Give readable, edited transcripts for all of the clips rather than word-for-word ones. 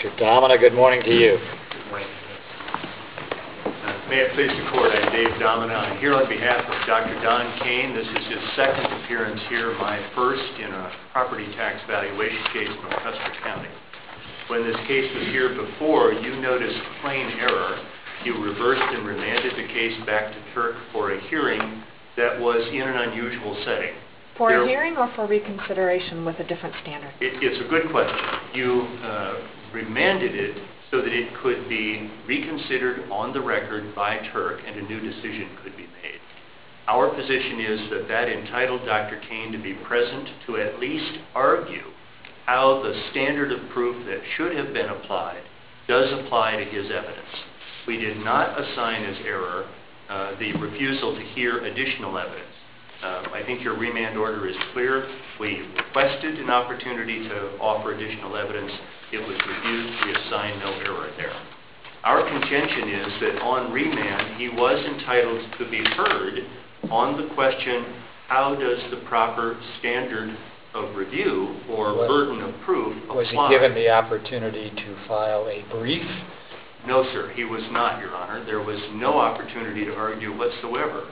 Mr. Domina, good morning to you. Good morning. May it please the Court, I'm Dave Domina. I'm here on behalf of Dr. Don Kane. This is his second appearance here, my first in a property tax valuation case from Custer County. When this case was here before, you noticed plain error. You reversed and remanded the case back to Turk for a hearing that was in an unusual setting. For a hearing or for reconsideration with a different standard? It's a good question. You remanded it so that it could be reconsidered on the record by Turk and a new decision could be made. Our position is that that entitled Dr. Kane to be present to at least argue how the standard of proof that should have been applied does apply to his evidence. We did not assign as error the refusal to hear additional evidence. I think your remand order is clear. We requested an opportunity to offer additional evidence. It was reviewed. We assigned no error there. Our contention is that on remand, he was entitled to be heard on the question, how does the proper standard of review or burden of proof apply? Was he given the opportunity to file a brief? No, sir. He was not, Your Honor. There was no opportunity to argue whatsoever.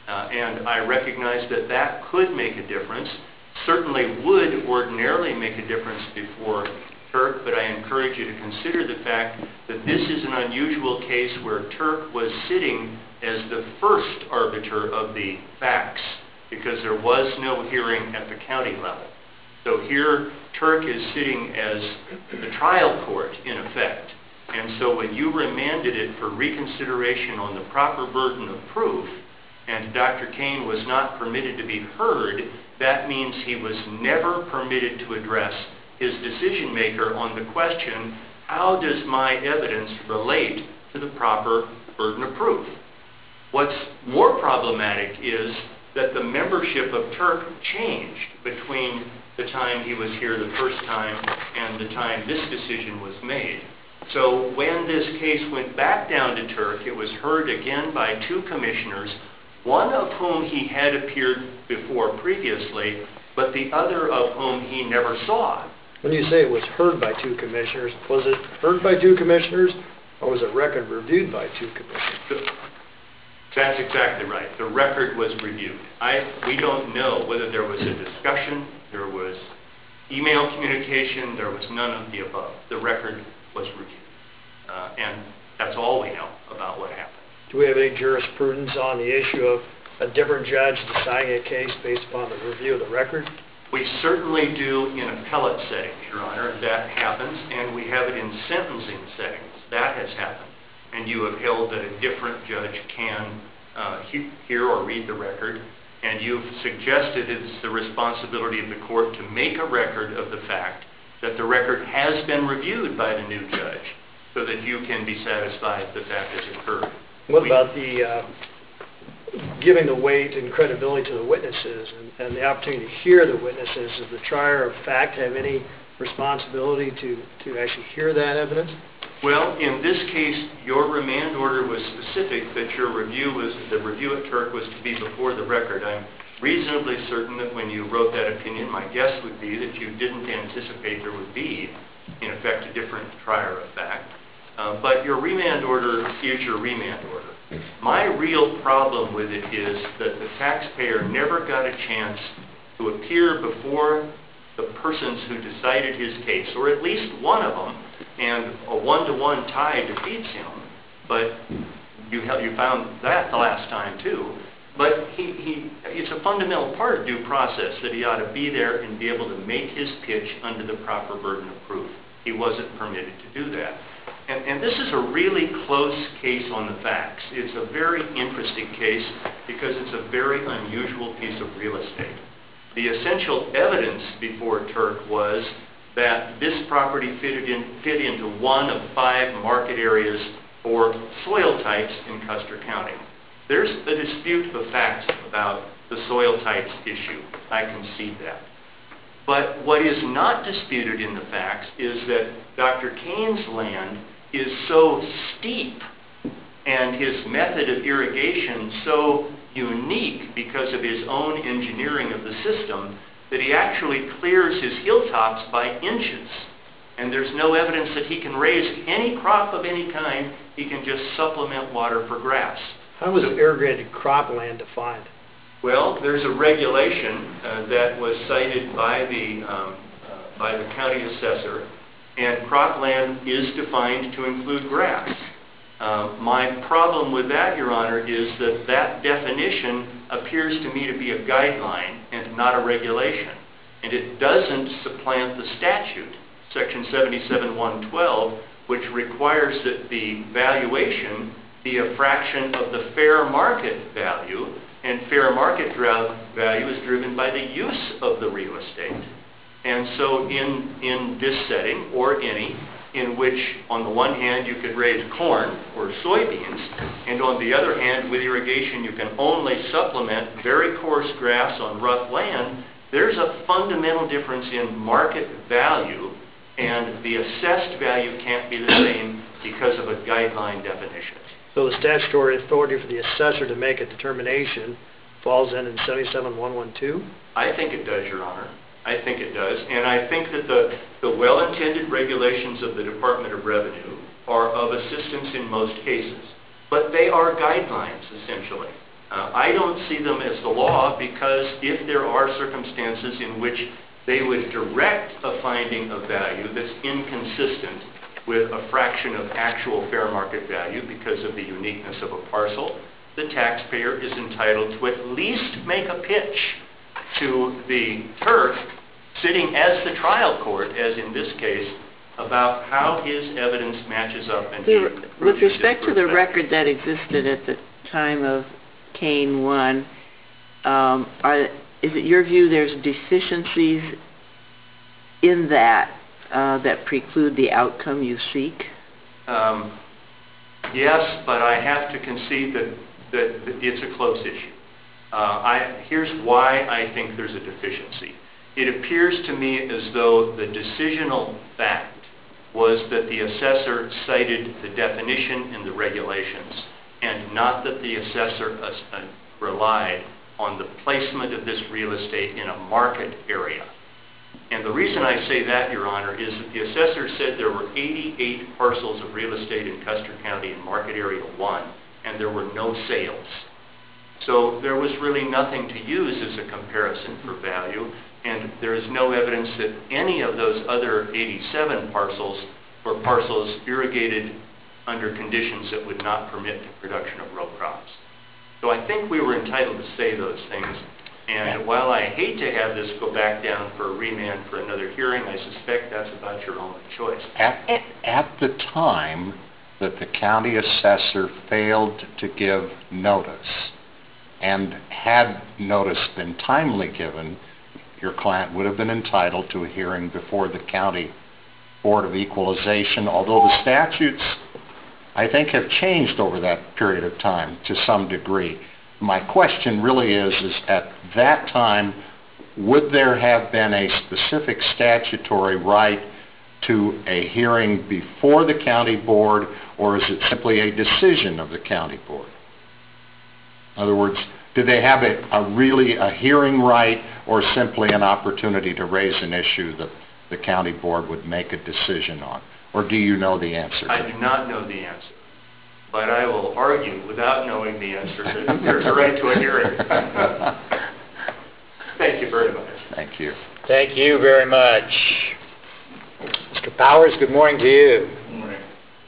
And I recognize that that could make a difference, certainly would ordinarily make a difference before Turk, but I encourage you to consider the fact that this is an unusual case where Turk was sitting as the first arbiter of the facts because there was no hearing at the county level. So here, Turk is sitting as the trial court, in effect. And so when you remanded it for reconsideration on the proper burden of proof, and Dr. Kane was not permitted to be heard, that means he was never permitted to address his decision maker on the question, how does my evidence relate to the proper burden of proof? What's more problematic is that the membership of Turk changed between the time he was here the first time and the time this decision was made. So when this case went back down to Turk, it was heard again by two commissioners, one of whom he had appeared before previously, but the other of whom he never saw. When you say it was heard by two commissioners, was it heard by two commissioners, or was the record reviewed by two commissioners? That's exactly right. The record was reviewed. We don't know whether there was a discussion, there was email communication, there was none of the above. The record was reviewed. And that's all we know about what happened. Do we have any jurisprudence on the issue of a different judge deciding a case based upon the review of the record? We certainly do in appellate settings, Your Honor. That happens, and we have it in sentencing settings. That has happened. And you have held that a different judge can hear or read the record, and you've suggested it's the responsibility of the court to make a record of the fact that the record has been reviewed by the new judge so that you can be satisfied that that has occurred. What about the giving the weight and credibility to the witnesses and the opportunity to hear the witnesses? Does the trier of fact have any responsibility to actually hear that evidence? Well, in this case, your remand order was specific that the review at Turk was to be before the record. I'm reasonably certain that when you wrote that opinion, my guess would be that you didn't anticipate there would be, in effect, a different trier of fact. But your remand order is your remand order. My real problem with it is that the taxpayer never got a chance to appear before the persons who decided his case, or at least one of them, and a one-to-one tie defeats him. But you found that the last time, too. But it's a fundamental part of due process that he ought to be there and be able to make his pitch under the proper burden of proof. He wasn't permitted to do that. And this is a really close case on the facts. It's a very interesting case because it's a very unusual piece of real estate. The essential evidence before Turk was that this property fit into one of 5 market areas for soil types in Custer County. There's a dispute of facts about the soil types issue. I concede that. But what is not disputed in the facts is that Dr. Kane's land is so steep and his method of irrigation so unique because of his own engineering of the system that he actually clears his hilltops by inches. And there's no evidence that he can raise any crop of any kind. He can just supplement water for grass. How was irrigated cropland defined? Well, there's a regulation that was cited by the county assessor, and cropland is defined to include grass. My problem with that, Your Honor, is that that definition appears to me to be a guideline and not a regulation. And it doesn't supplant the statute, Section 77-112, which requires that the valuation be a fraction of the fair market value, and fair market value is driven by the use of the real estate. And so in this setting, or any, in which on the one hand you could raise corn or soybeans, and on the other hand with irrigation you can only supplement very coarse grass on rough land, there's a fundamental difference in market value, and the assessed value can't be the same because of a guideline definition. So the statutory authority for the assessor to make a determination falls in 77-112? I think it does, Your Honor. I think it does. And I think that the well-intended regulations of the Department of Revenue are of assistance in most cases. But they are guidelines, essentially. I don't see them as the law because if there are circumstances in which they would direct a finding of value that's inconsistent with a fraction of actual fair market value because of the uniqueness of a parcel, the taxpayer is entitled to at least make a pitch to the Turk, sitting as the trial court, as in this case, about how his evidence matches up. And with respect to the record that existed at the time of Kane 1, is it your view there's deficiencies in that that preclude the outcome you seek? Yes, but I have to concede that it's a close issue. Here's why I think there's a deficiency. It appears to me as though the decisional fact was that the assessor cited the definition in the regulations, and not that the assessor relied on the placement of this real estate in a market area. And the reason I say that, Your Honor, is that the assessor said there were 88 parcels of real estate in Custer County in Market Area 1, and there were no sales. So there was really nothing to use as a comparison for value, and there is no evidence that any of those other 87 parcels were parcels irrigated under conditions that would not permit the production of row crops. So I think we were entitled to say those things. And while I hate to have this go back down for a remand for another hearing, I suspect that's about your own choice. At the time that the county assessor failed to give notice, and had notice been timely given, your client would have been entitled to a hearing before the County Board of Equalization, although the statutes, I think, have changed over that period of time to some degree. My question really is at that time, would there have been a specific statutory right to a hearing before the county board, or is it simply a decision of the county board? In other words, do they have really a hearing right, or simply an opportunity to raise an issue that the county board would make a decision on? Or do you know the answer? I do not know the answer. But I will argue, without knowing the answer, that there's a right to a hearing. Thank you very much. Thank you. Thank you very much. Mr. Powers, good morning to you. Good morning.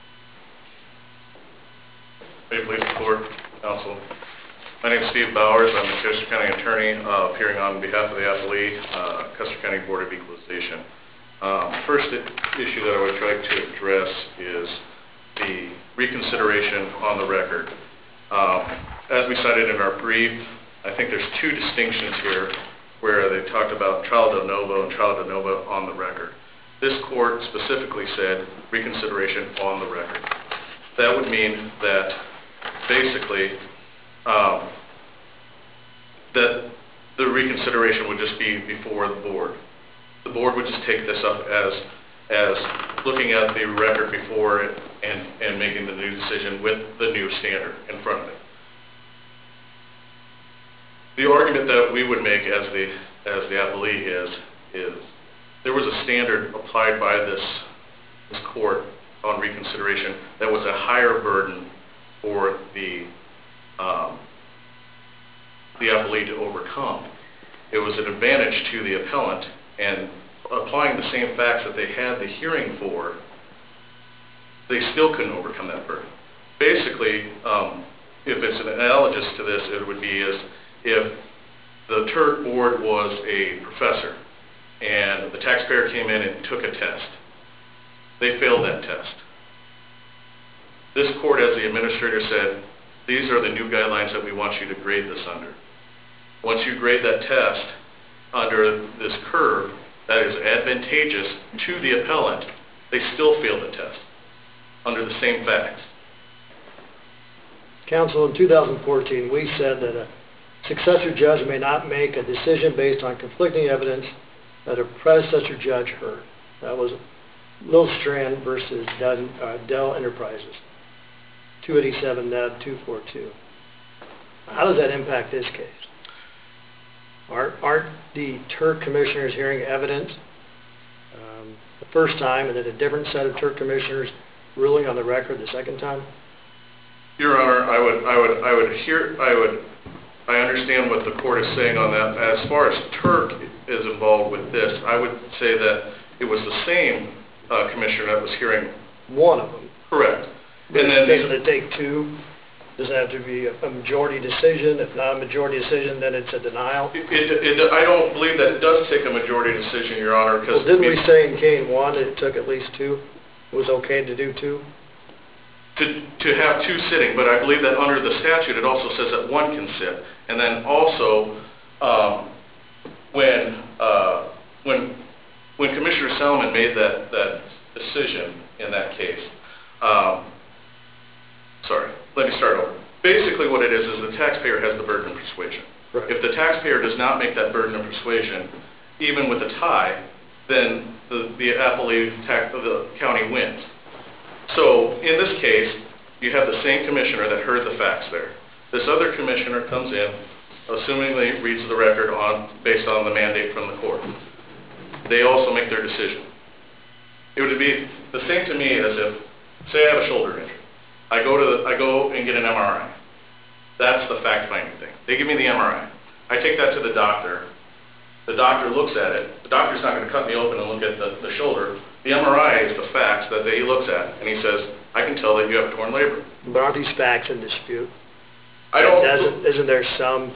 May it please the Court, Counsel. My name is Steve Bowers. I'm the Custer County Attorney, appearing on behalf of the appellee, Custer County Board of Equalization. First issue that I would try to address is the reconsideration on the record. As we cited in our brief, I think there's two distinctions here where they talked about trial de novo and trial de novo on the record. This court specifically said reconsideration on the record. That would mean that basically that the reconsideration would just be before the board. The board would just take this up as looking at the record before it and making the new decision with the new standard in front of it. The argument that we would make as the appellee is there was a standard applied by this this court on reconsideration that was a higher burden for the appellee to overcome. It was an advantage to the appellant, and applying the same facts that they had the hearing for, they still couldn't overcome that burden. Basically, if it's an analogous to this, it would be as if the Turk board was a professor and the taxpayer came in and took a test. They failed that test. This court, as the administrator, said, these are the new guidelines that we want you to grade this under. Once you grade that test under this curve that is advantageous to the appellant, they still failed the test under the same facts. Counsel, in 2014, we said that a successor judge may not make a decision based on conflicting evidence that a predecessor judge heard. That was Lillstrand versus Dell Enterprises, 287 NEB 242. How does that impact this case? Aren't the Turk commissioners hearing evidence the first time, and then a different set of Turk commissioners ruling on the record the second time? Your Honor, I understand what the court is saying on that. As far as Turk is involved with this, I would say that it was the same commissioner that was hearing. One of them. Correct. And then doesn't it take two? Does it have to be a majority decision? If not a majority decision, then it's a denial? I don't believe that it does take a majority decision, Your Honor. Well, didn't we say in Kane 1 that it took at least two? It was okay to do two? To have two sitting, but I believe that under the statute it also says that one can sit. And then also, when Commissioner Salomon made that decision in that case, sorry, let me start over. Basically what it is the taxpayer has the burden of persuasion. Right. If the taxpayer does not make that burden of persuasion, even with a tie, then the appellee of the county wins. So in this case, you have the same commissioner that heard the facts there. This other commissioner comes in, assumingly reads the record based on the mandate from the court. They also make their decision. It would be the same to me as if, say I have a shoulder injury. I go and get an MRI. That's the fact-finding thing. They give me the MRI. I take that to the doctor. The doctor looks at it. The doctor's not going to cut me open and look at the shoulder. The MRI is the facts that he looks at, and he says, I can tell that you have torn labor. But aren't these facts in dispute? Isn't there some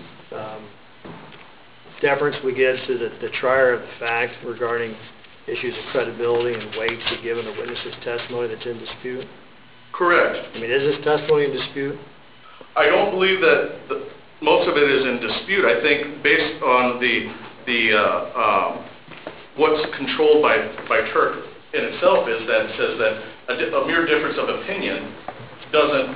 deference we give to the trier of the fact regarding issues of credibility and weight to given the witness's testimony that's in dispute? Correct. I mean, is this testimony in dispute? I don't believe that most of it is in dispute. I think based on what's controlled by Turk in itself is that it says that a mere difference of opinion doesn't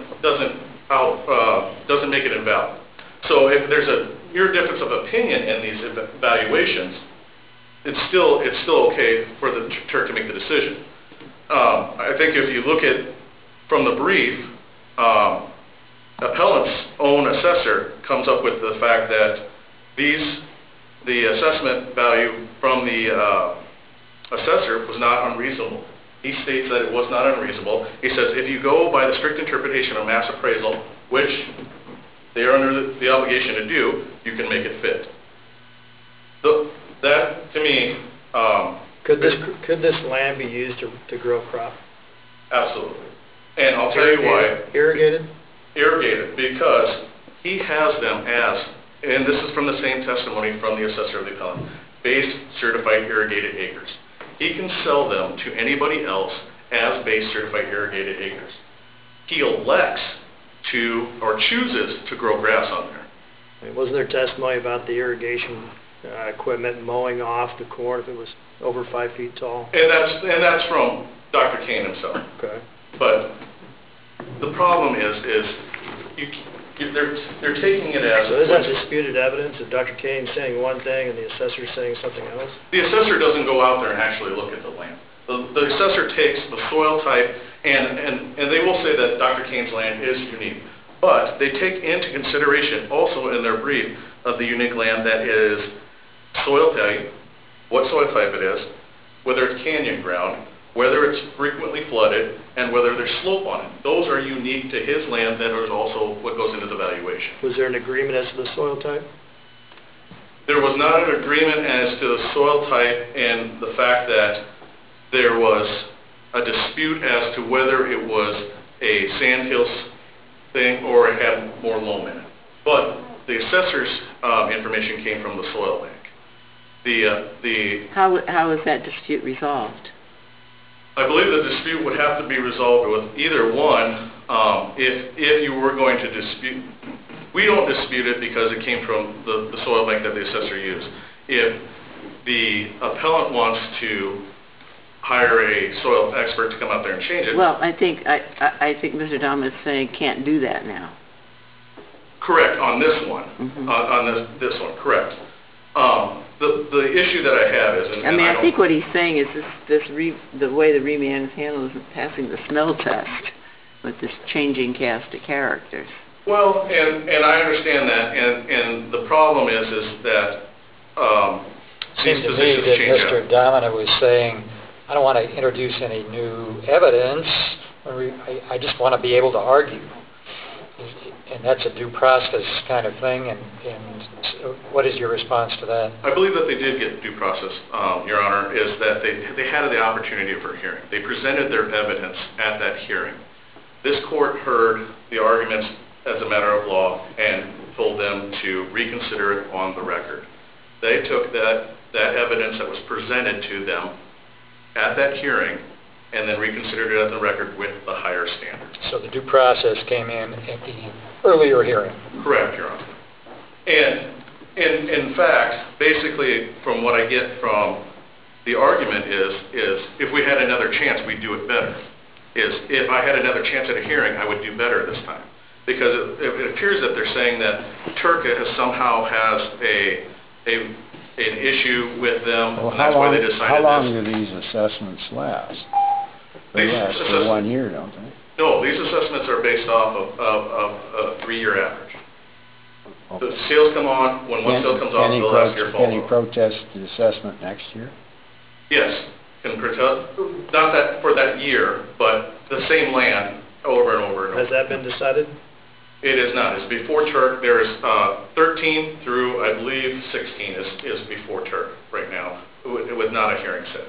make it invalid. So if there's a mere difference of opinion in these evaluations, it's still okay for the Turk to make the decision. I think if you look at from the brief, appellant's own assessor comes up with the fact that the assessment value from the assessor was not unreasonable. He states that it was not unreasonable. He says if you go by the strict interpretation of mass appraisal, which they are under the obligation to do, you can make it fit. That, to me... Could this land be used to grow crop? Absolutely. And I'll tell you why. Irrigated? Irrigated, because he has them as, and this is from the same testimony from the assessor of the appellant, base certified irrigated acres. He can sell them to anybody else as base certified irrigated acres. He elects to, or chooses to grow grass on there. I mean, wasn't there testimony about the irrigation equipment mowing off the corn if it was over 5 feet tall? And that's from Dr. Kane himself. Okay. But the problem is they're taking it as... So is that disputed evidence of Dr. Kane saying one thing and the assessor saying something else? The assessor doesn't go out there and actually look at the land. The assessor takes the soil type, and they will say that Dr. Kane's land is unique. But they take into consideration also in their brief of the unique land that is soil type, what soil type it is, whether it's canyon ground, whether it's frequently flooded, and whether there's slope on it. Those are unique to his land. That is also what goes into the valuation. Was there an agreement as to the soil type? There was not an agreement as to the soil type and the fact that there was a dispute as to whether it was a sandhills thing or it had more loam in it. But the assessor's information came from the soil bank. How is that dispute resolved? I believe the dispute would have to be resolved with either one, if you were going to dispute. We don't dispute it because it came from the soil bank that the assessor used. If the appellant wants to hire a soil expert to come out there and change it. Well, I think Mr. Dahmer is saying can't do that now. Correct, on this one. On this one, correct. The issue that I have is... I think what he's saying is the way the remand is handled is passing the smell test with this changing cast of characters. Well, and I understand that, and the problem is that these positions change Mr. Domina was saying, I don't want to introduce any new evidence. I just want to be able to argue. And that's a due process kind of thing. And so what is your response to that? I believe that they did get due process, Your Honor, is that they had the opportunity for hearing. They presented their evidence at that hearing. This court heard the arguments as a matter of law and told them to reconsider it on the record. They took that evidence that was presented to them at that hearing and then reconsidered it at the record with the higher standard. So the due process came in at the earlier hearing. Correct, Your Honor. And in fact, basically from what I get from the argument is if we had another chance, we'd do it better. If I had another chance at a hearing, I would do better this time. Because it appears that they're saying that Turca somehow has an issue with them, and that's why they decided this. How long do these assessments last? They last for 1 year, don't they? No, these assessments are based off of a 3-year average. The sales come on, when one sale comes off, the last year falls off. Can he protest the assessment next year? Yes, can protest, not that for that year, but the same land over and over and over. Has that been decided? It is not. It's before Turk. There's 13 through, I believe, 16 is before Turk right now, with not a hearing set.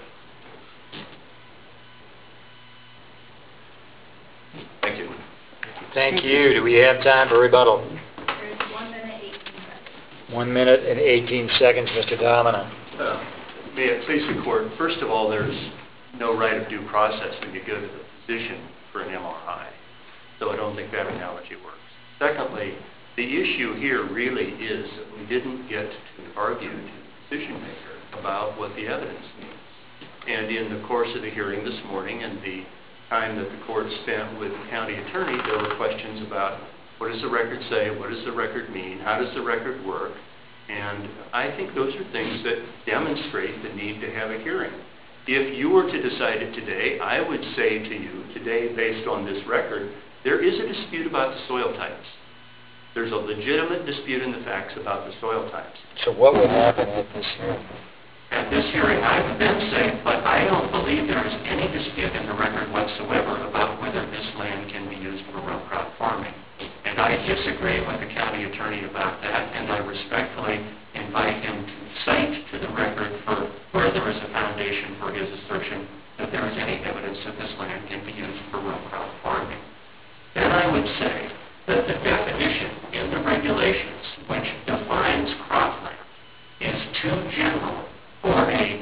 Thank you. Thank you. Do we have time for rebuttal? There's 1 minute, 18 seconds. 1 minute and 18 seconds, Mr. Domina. May it please the court, first of all, there's no right of due process when you go to the physician for an MRI. So I don't think that analogy works. Secondly, the issue here really is that we didn't get to argue to the decision maker about what the evidence means. And in the course of the hearing this morning and the time that the court spent with the county attorney, there were questions about what does the record say, what does the record mean, how does the record work? And I think those are things that demonstrate the need to have a hearing. If you were to decide it today, I would say to you today, based on this record, there is a dispute about the soil types. There's a legitimate dispute in the facts about the soil types. So what would happen at this hearing? At this hearing, I would then say, but I don't believe there is any dispute in the record whatsoever about whether this land can be used for row crop farming. And I disagree with the county attorney about that, and I respectfully invite him to cite to the record for where there is a foundation for his assertion that there is any evidence that this land can be used for row crop farming. Then I would say that the definition in the regulations which defines cropland is too general for a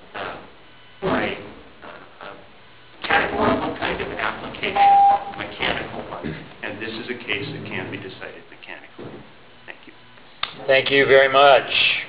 categorical kind of application, mechanical one. And this is a case that can be decided mechanically. Thank you. Thank you very much.